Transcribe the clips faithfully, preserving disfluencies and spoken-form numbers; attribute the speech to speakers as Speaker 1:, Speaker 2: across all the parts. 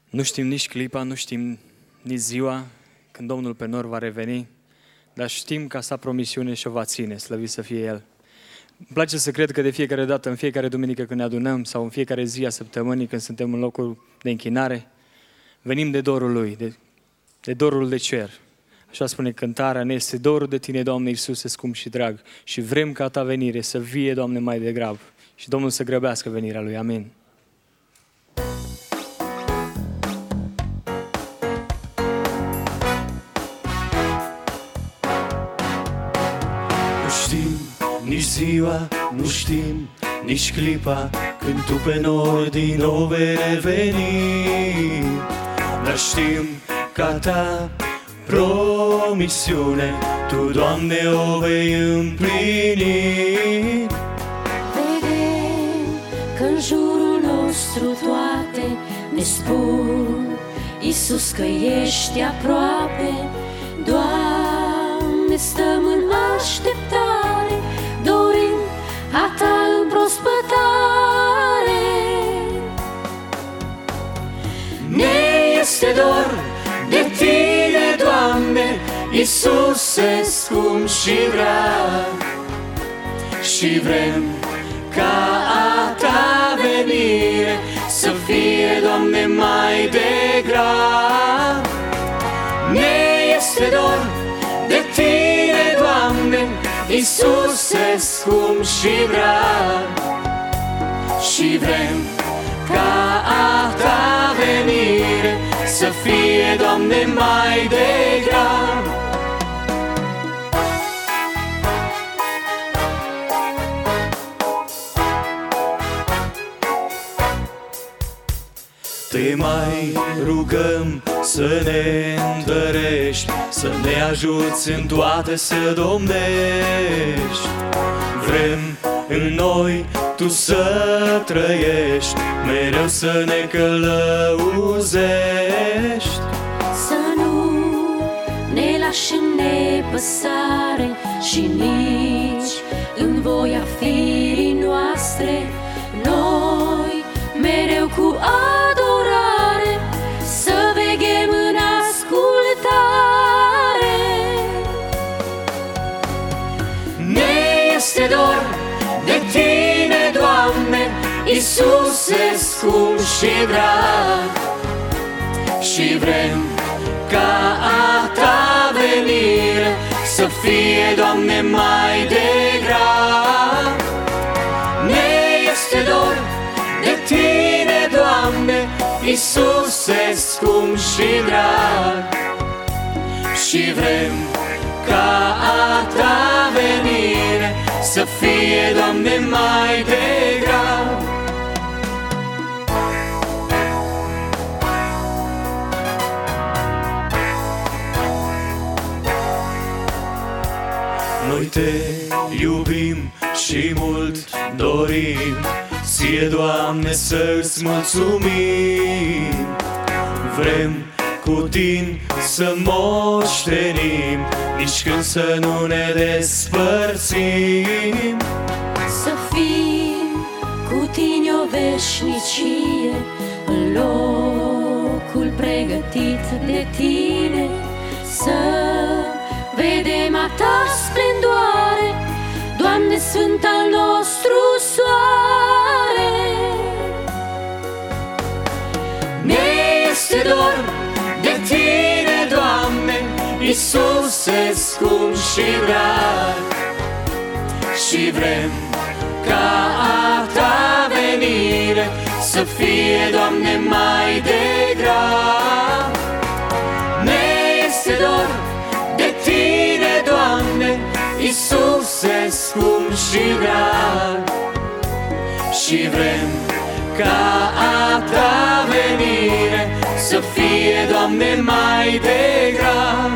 Speaker 1: Nu știm nici clipa, nu știm nici ziua când Domnul pe nor va reveni, dar știm că sa promisiune și-o va ține, slăvit să fie El. Îmi place să cred că de fiecare dată, în fiecare duminică când ne adunăm sau în fiecare zi a săptămânii când suntem în locul de închinare, venim de dorul Lui, de, de dorul de cer. Așa spune cântarea, ne este dorul de Tine, Doamne Iisuse, scump și drag, și vrem ca Ta venire să vie, Doamne, mai degrabă. Și Domnul să grăbească venirea Lui. Amin.
Speaker 2: Nu știm nici ziua, nu știm nici clipa când Tu pe nor din nou vei reveni, dar știm că a Ta promisiune Tu, Doamne, o vei împlini.
Speaker 3: Vedem că în jurul nostru toate ne spun, Iisus, că ești aproape. Doamne, stăm în așteptare, dorim a Ta împrospătare. Ne este dor de Tine, Doamne, Iisuse, scump și drag, și vrem ca a Ta venire să fie, Doamne, mai degrab. Ne este dor de Tine, Doamne, Iisuse, scump și drag, și vrem ca a Ta venire să fie, Doamne, mai degrab.
Speaker 2: Te mai rugăm să ne întărești, să ne ajuți în toate să domnești. Vrem în noi Tu să trăiești, mereu să ne călăuzești.
Speaker 3: Să nu ne lași în nepăsare și nici în voia firii noastre. Noi mereu cu adorare să veghem în ascultare. Ne este dor de Tine, Doamne, Iisuse, scump și drag, și vrem ca a Ta venire să fie, Doamne, mai degrab. Ne este dor de Tine, Doamne, Iisuse, scump și drag, și vrem ca a Ta venire să fie, Doamne, mai degrab.
Speaker 2: Noi Te iubim și mult dorim, Ție, Doamne, să-ți mulțumim. Vrem cu Tine să moștenim, nici când să nu ne despărțim.
Speaker 3: Să fim cu Tine o veșnicie, în locul pregătit de Tine. Să vedem a Ta splendoare, Doamne, Sfânt al nostru soare. Ne este dor de Tine, Doamne, Iisuse, scump și drag, și vrem ca a Ta venire să fie, Doamne, mai degrab. Ne este dor de Tine, Doamne, Iisuse, scump și drag, și vrem ca a Ta venire să fie, Doamne, mai degrab.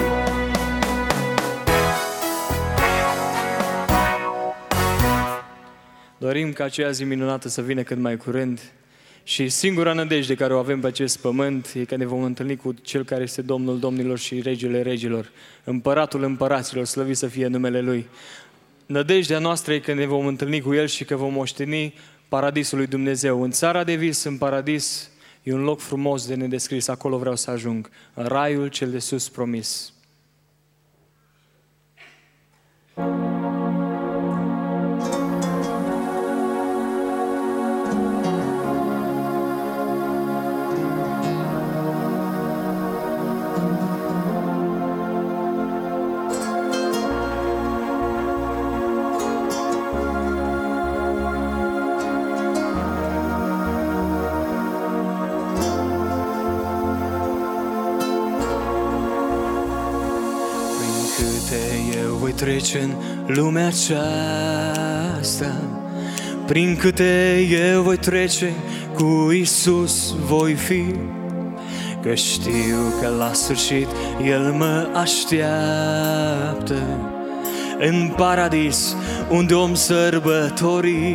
Speaker 1: Dorim ca aceea zi minunată să vină cât mai curând și singura nădejde care o avem pe acest pământ e că ne vom întâlni cu Cel care este Domnul Domnilor și Regele Regilor, Împăratul Împăraților, slăvit să fie numele Lui. Nădejdea noastră e că ne vom întâlni cu El și că vom moșteni paradisul lui Dumnezeu. În țara de vis, în paradis, E un loc frumos de nedescris, acolo vreau să ajung, în raiul cel de sus promis.
Speaker 2: Eu voi trece în lumea aceasta, prin câte eu voi trece, cu Iisus voi fi, că știu că la sfârșit El mă așteaptă în paradis, unde om sărbători.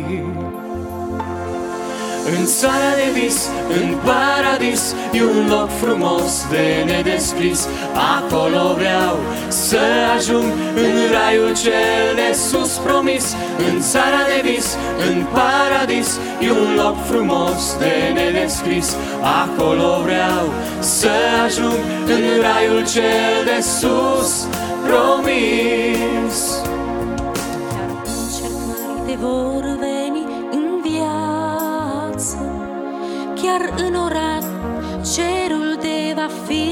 Speaker 2: În țara de vis, în paradis, e un loc frumos de nedescris. Acolo vreau să ajung, în raiul cel de sus promis. În țara de vis, în paradis, e un loc frumos de nedescris. Acolo vreau să ajung, în raiul cel de sus promis.
Speaker 3: Iar încercări te vor veni în viață, chiar în orar cerul te va fi.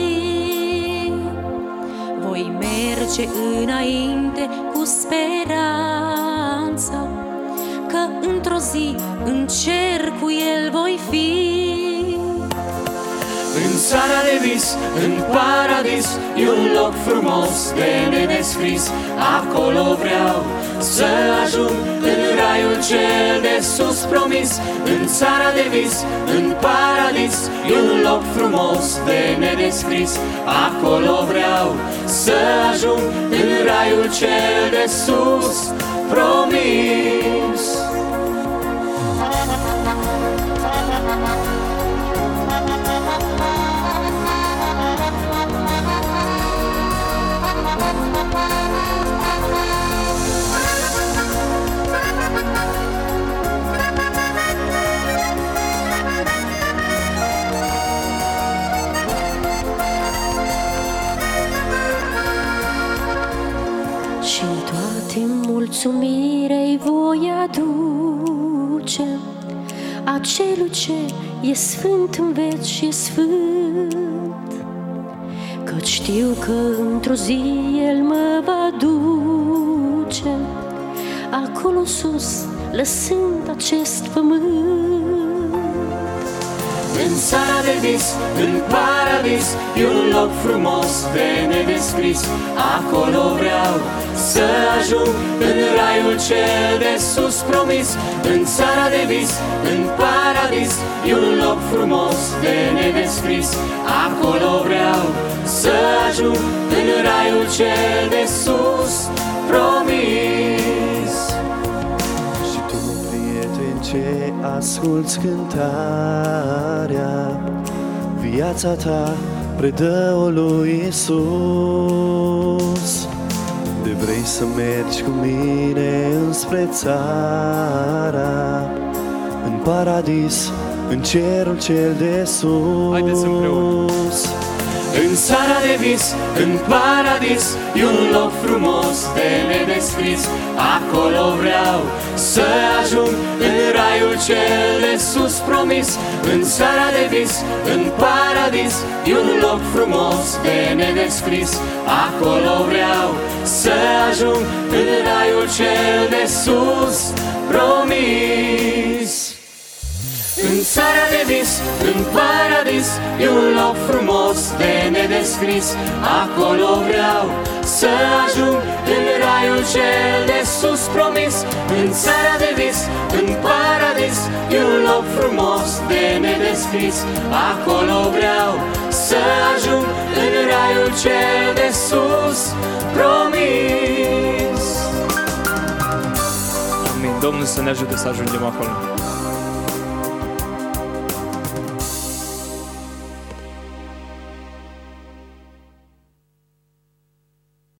Speaker 3: Voi merge înainte cu speranța, că într-o zi în cer cu El voi fi.
Speaker 2: În țara de vis, în paradis, e un loc frumos de nedescris. Acolo vreau să ajung, în raiul cel de sus promis. În țara de vis, în paradis, e un loc frumos de nedescris. Acolo vreau să ajung, în raiul cel de sus promis.
Speaker 3: Și-n toate mulțumirei voi aduce acelui ce e sfânt în veci și e sfânt, căci știu că într-o zi El mă va duce acolo sus, lăsând acest pământ.
Speaker 2: În țara de vis, în paradis, e un loc frumos de nedescris. Acolo vreau să ajung, în raiul cel de sus promis. În țara de vis, în paradis, e un loc frumos de nedescris. Acolo vreau să ajung, în raiul cel de sus promis. Și tu, prieten, ce asculți cântarea, viața ta predă-o lui Iisus. De vrei să mergi cu mine înspre țara, în paradis, în cerul cel de sus.
Speaker 1: Haideți împreună.
Speaker 2: În țara de vis, în paradis, e un loc frumos de nedescris. Acolo vreau să ajung, în raiul cel de sus promis. În țara de vis, în paradis, e un loc frumos de nedescris. Acolo vreau să ajung, în raiul cel de sus promis. În țara de vis, în paradis, e un loc frumos de nedescris. Acolo vreau să ajung, în raiul cel de sus promis. În țara de vis, în paradis, e un loc frumos de nedescris. Acolo vreau să ajung, în raiul cel de sus promis.
Speaker 1: Amin. Domnul să ne ajute să ajungem acolo.